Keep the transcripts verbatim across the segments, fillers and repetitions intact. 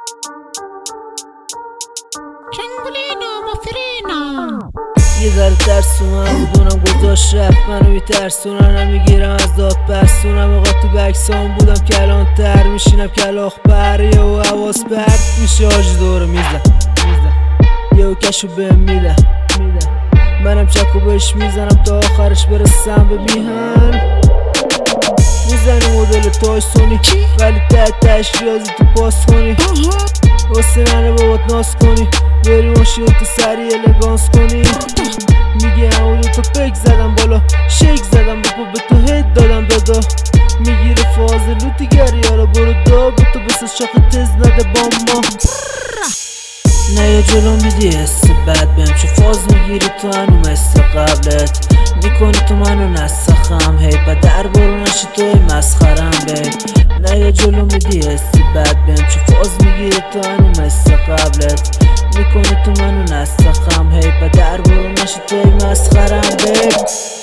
یه ذره ترسونم میدونم گذاشت رفت منو میترسونن نمیگیرم از داد پرسونم اقا تو بکسام بودم کلان تر میشینم کلاخ بر یه و حواس برد میشه آج دور میزن یه و کشو بهم میدن منم چکو بهش میزنم تا آخرش برسم به میهن میزنی مدل تایسونی ولی ته تهش ریاضی تو پاس کنی واسه ننه بابات ناز کنی بری ماشین تو سری الگانس کنی میگی همونو تو پک زدم بالا شیک زدم بکو به تو هید دادم بدا میگیره فازلو تیگری یارا برو دا به تو بسه شاخ تز نده بامبا نه یه جلو میدی حس بد بهم چه فاز میگیری تو هنو مثل قبلت میکنی تو منو نسخم هی با در برو نشی توی مسخرم بی نه یه جلو میدی حس بد بهم چه فاز میگیری تو هنو مثل قبلت میکنی تو منو نسخم هی با در برو نشی توی مسخرم بی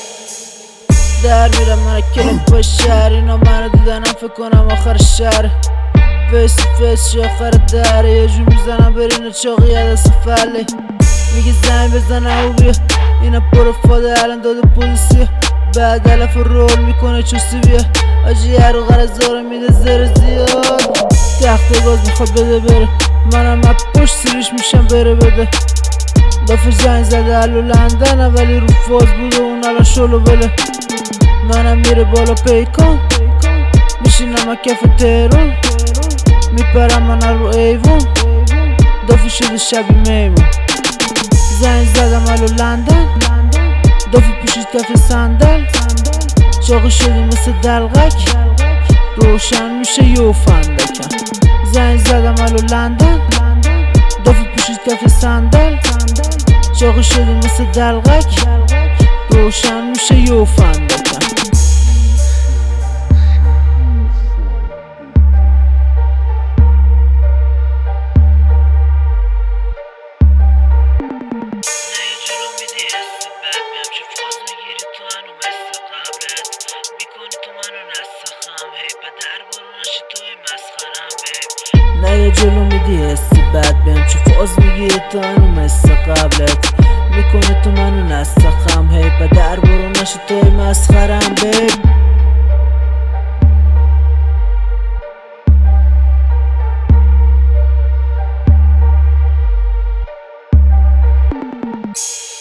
در میرم من کلک با شهر اینا منو دیدنم فکر کنم آخر شهر فیس تو فیس چه آخر دره یه جو میزنم برینه چاقی دست فله میگه زنگ بزنم و بیا اینا پروفاده الان داده پولیسی بعد علف رول میکنه چوسی بیا آجی هر و غرزاره میده زر زیاد تخت گاز میخواد بده بره منم از پشت سیریش میشم بره بده دافه زنگ زده الو لندنه ولی رو فاز بوده اون الان شلو بله منم میره بالا پیکان میشینم از کف تهران میپرم من رو ایوون دافه شده شبی میمون زنگ زدم الو لندن دافه پوشید کف صندل چاقی شدی مثل دلغک روشن میشه یو فندکم زنگ زدم الو لندن دافه پوشید کف صندل چاقی شدی مثل دلغک روشن میشه یو فندکم نه یه جلو میدی حسی بد بهم چه فاز میگیری تو هنو مثل قبلت میکنی تو منو نسخم هی با در برو نشی توی مسخرم بی